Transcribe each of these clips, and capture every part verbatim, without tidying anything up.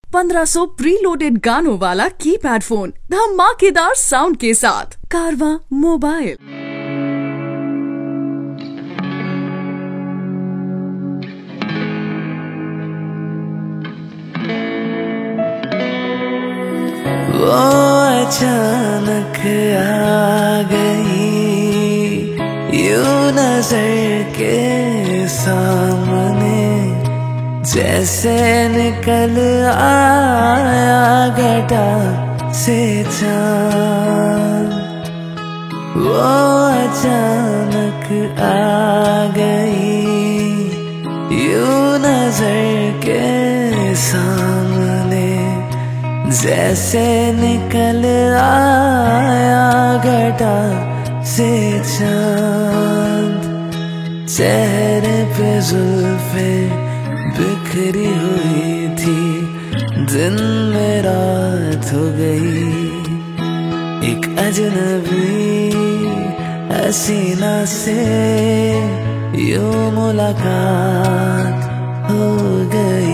पंद्रह सौ pre loaded गानों वाला कीपैड फोन धमाकेदार साउंड के साथ। कारवां मोबाइल। वो अचानक आ गई यूं नजर के सामने, जैसे निकल आया घटा से चांद। वो अचानक आ गई यूं नजर के सामने, जैसे निकल आया घटा से चांद। चेहरे पे जुल्फे बिखरी हुई थी, दिन में रात हो गई। एक अजनबी हसीना से यूं मुलाकात हो गई।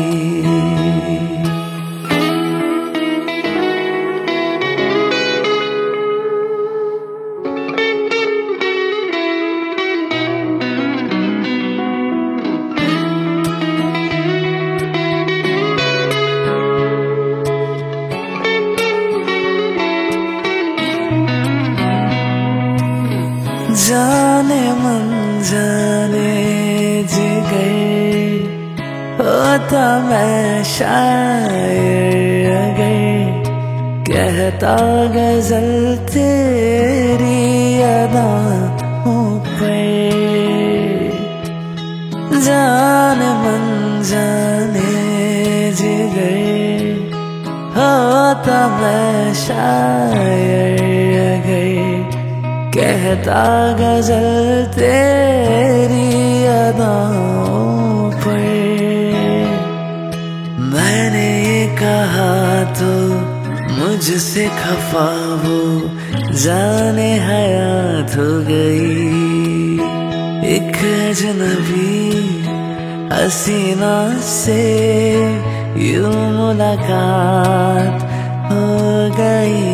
जाने मन जाने जिगर होता मैं शायर अगर, कहता गजल तेरी अदाओं पर। जाने मन जाने जिगर होता मैं शायर अगर, कहता गजल तेरी अदाओं पर। मैंने ये कहा तो मुझसे खफा हो, जाने हयात हो गई। एक अजनबी हसीना से यूं मुलाकात हो गई।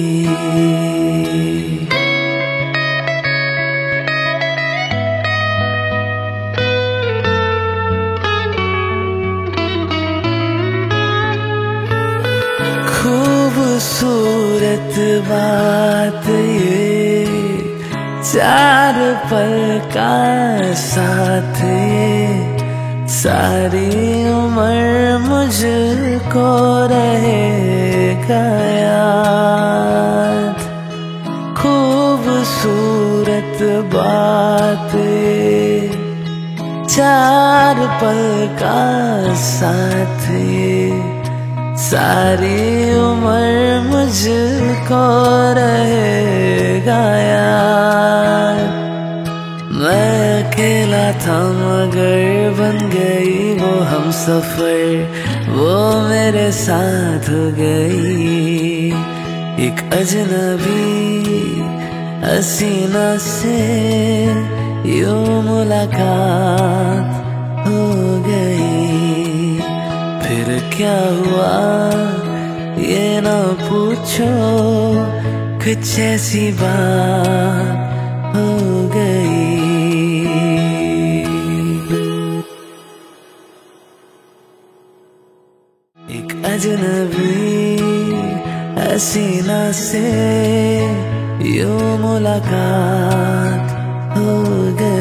खूबसूरत बात ये, चार पल का साथ ये, सारी उम्र मुझको रहेगा याद। खूबसूरत बात ये, चार पल का साथ ये, सारी उम्र मुझको रहेगा यार। मैं अकेला था मगर बन गई वो हम सफर, वो मेरे साथ हो गई। एक अजनबी हसीना से यूं मुलाकात हो गई। फिर क्या हुआ ये ना पूछो, कुछ ऐसी बात हो गई। एक अजनबी हसीना से यूं मुलाकात हो गई।